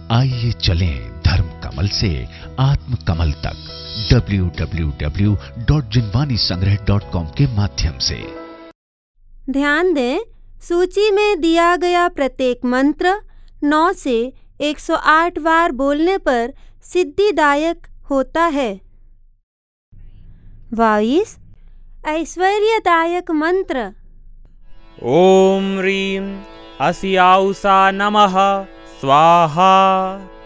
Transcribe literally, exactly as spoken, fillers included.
आइए चलें धर्म कमल से आत्म कमल तक W W W dot Jinvani संग्रह डॉट कॉम के माध्यम से। ध्यान दें, सूची में दिया गया प्रत्येक मंत्र नौ से एक सौ आठ बार बोलने पर सिद्धिदायक होता है। बाईस ऐश्वर्यदायक मंत्र। ओम ह्रीं अस्याउषा नमः स्वाहा।